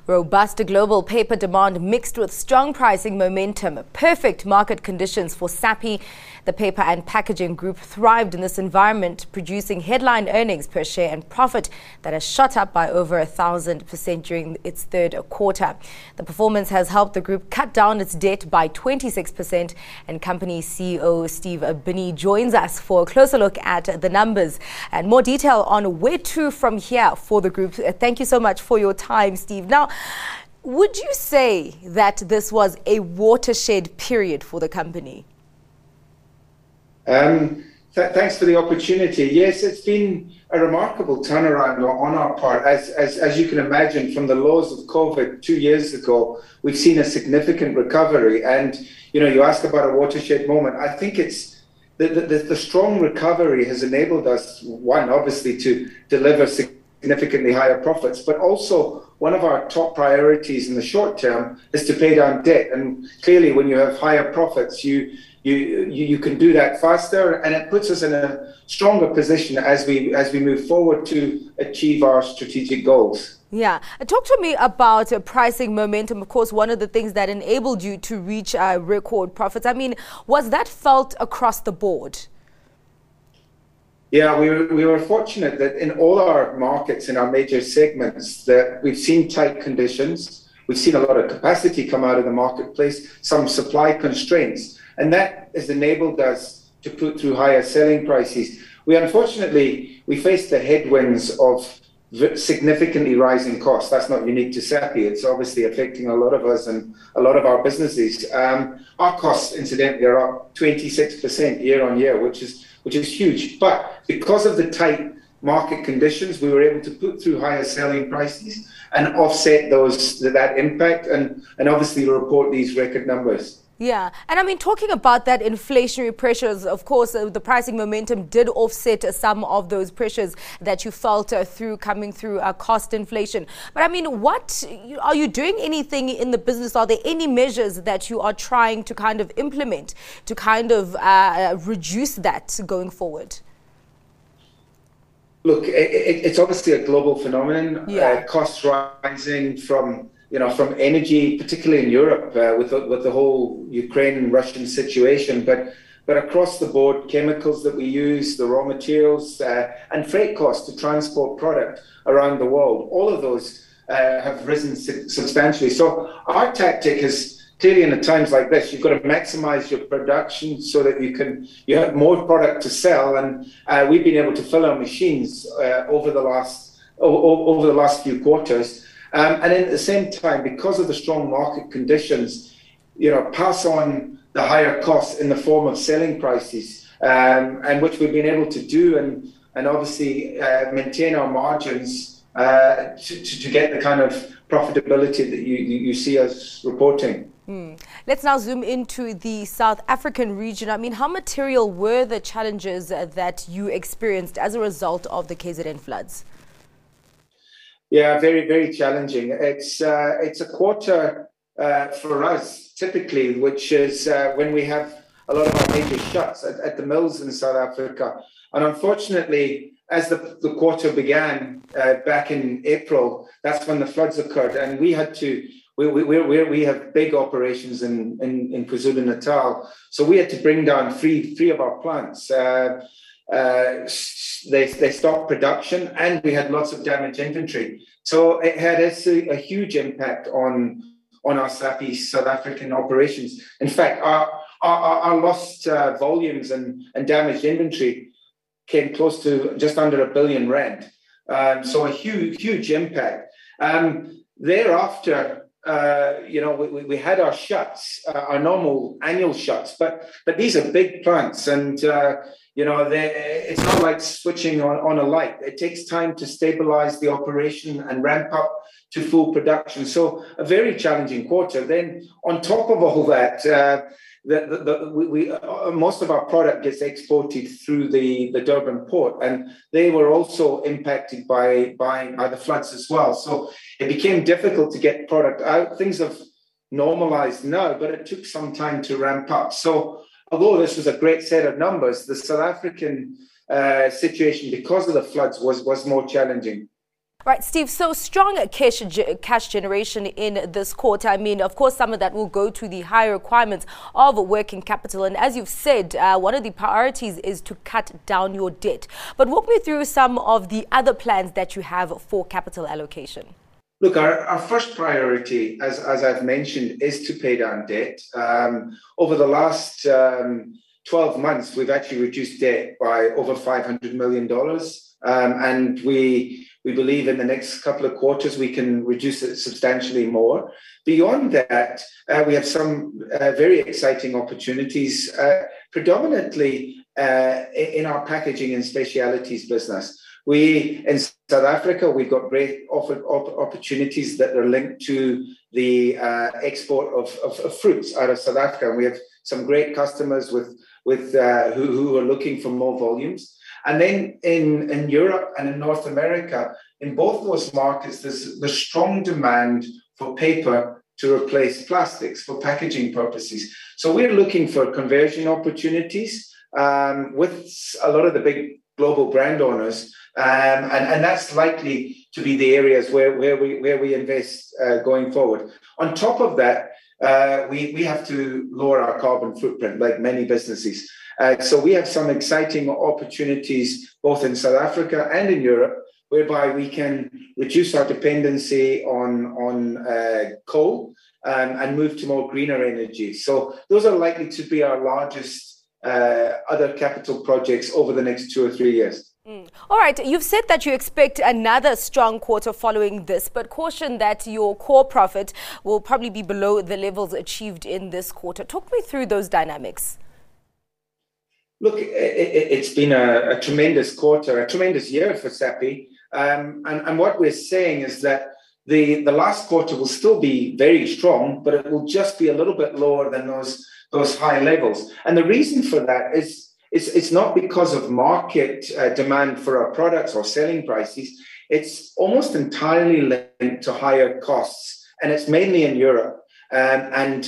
Robust global paper demand mixed with strong pricing momentum, perfect market conditions for Sappi. The paper and packaging group thrived in this environment, producing headline earnings per share and profit that has shot up by over 1,000% during its third quarter. The performance has helped the group cut down its debt by 26%, and company CEO Steve Binney joins us for a closer look at the numbers and more detail on where to from here for the group. Thank you so much for your time, Steve. Now, would you say that this was a watershed period for the company? Thanks for the opportunity. Yes, it's been a remarkable turnaround on our part. As you can imagine, from the lows of COVID 2 years ago, we've seen a significant recovery. And, you ask about a watershed moment. I think it's the strong recovery has enabled us, one, obviously, to deliver significantly higher profits, but also one of our top priorities in the short term is to pay down debt. And clearly, when you have higher profits, you can do that faster, and it puts us in a stronger position as we move forward to achieve our strategic goals. Yeah. Talk to me about pricing momentum. Of course, one of the things that enabled you to reach record profits. I mean, was that felt across the board? Yeah, we were fortunate that in all our markets, in our major segments, that we've seen tight conditions. We've seen a lot of capacity come out of the marketplace, some supply constraints, and that has enabled us to put through higher selling prices. Unfortunately, we faced the headwinds of significantly rising costs. That's not unique to Sappi. It's obviously affecting a lot of us and a lot of our businesses. Our costs, incidentally, are up 26% year on year, which is huge. But because of the tight market conditions, we were able to put through higher selling prices and offset that impact and obviously report these record numbers. Yeah. And I mean, talking about that inflationary pressures, of course, the pricing momentum did offset some of those pressures that you felt coming through cost inflation. But I mean, what are you doing anything in the business? Are there any measures that you are trying to kind of implement to kind of reduce that going forward? Look, it's obviously a global phenomenon. Yeah. Costs rising from energy, particularly in Europe, with the whole Ukraine and Russian situation, but across the board, chemicals that we use, the raw materials, and freight costs to transport product around the world, all of those have risen substantially. So our tactic is clearly in times like this, you've got to maximize your production so that you have more product to sell, and we've been able to fill our machines over the last few quarters. And at the same time, because of the strong market conditions, pass on the higher costs in the form of selling prices, and which we've been able to do, and obviously maintain our margins to get the kind of profitability that you see us reporting. Let's now zoom into the South African region. I mean, how material were the challenges that you experienced as a result of the KZN floods? Yeah, very, very challenging. It's a quarter for us, typically, which is when we have a lot of our major shuts at the mills in South Africa. And unfortunately, as the quarter began back in April, that's when the floods occurred. And we had to, we have big operations in KwaZulu-Natal. So we had to bring down three of our plants. They stopped production, and we had lots of damaged inventory. So it had a huge impact on our Sappi South African operations. In fact, our lost volumes and damaged inventory came close to just under R1 billion. So a huge impact. Thereafter, we had our shuts, our normal annual shuts, but these are big plants, and it's not like switching on a light. It takes time to stabilize the operation and ramp up to full production. So a very challenging quarter. Then on top of all that, most of our product gets exported through the Durban port, and they were also impacted by the floods as well. So it became difficult to get product out. Things have normalized now, but it took some time to ramp up. So although this was a great set of numbers, the South African situation, because of the floods, was more challenging. Right, Steve, so strong cash generation in this quarter. I mean, of course, some of that will go to the higher requirements of working capital. And as you've said, one of the priorities is to cut down your debt. But walk me through some of the other plans that you have for capital allocation. Look, our first priority, as I've mentioned, is to pay down debt. Over the last 12 months, we've actually reduced debt by over $500 million. And we believe in the next couple of quarters, we can reduce it substantially more. Beyond that, we have some very exciting opportunities, predominantly in our packaging and specialities business. In South Africa, we've got great opportunities that are linked to the export of fruits out of South Africa. And we have some great customers who are looking for more volumes. And then in Europe and in North America, in both those markets, there's strong demand for paper to replace plastics for packaging purposes. So we're looking for conversion opportunities with a lot of the big global brand owners. And that's likely to be the areas where we invest going forward. On top of that, we have to lower our carbon footprint, like many businesses. So we have some exciting opportunities both in South Africa and in Europe, whereby we can reduce our dependency on coal and move to more greener energy. So those are likely to be our largest other capital projects over the next 2 or 3 years. All right, you've said that you expect another strong quarter following this, but caution that your core profit will probably be below the levels achieved in this quarter. Talk me through those dynamics. Look, it's been a tremendous quarter, a tremendous year for SAPY. And what we're saying is that the last quarter will still be very strong, but it will just be a little bit lower than those high levels. And the reason for that is it's not because of market demand for our products or selling prices. It's almost entirely linked to higher costs, and it's mainly in Europe. And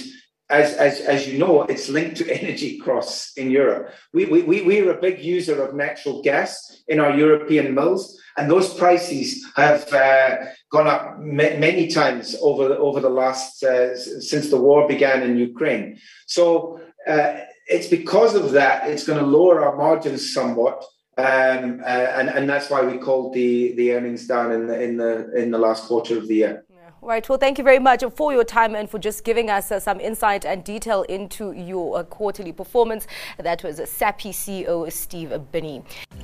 as you know, it's linked to energy costs in Europe. We're a big user of natural gas in our European mills, and those prices have gone up many times over the last since the war began in Ukraine. So it's because of that it's going to lower our margins somewhat, and that's why we called the earnings down in the last quarter of the year. Right. Well, thank you very much for your time and for just giving us some insight and detail into your quarterly performance. That was SAPY CEO Steve Binney.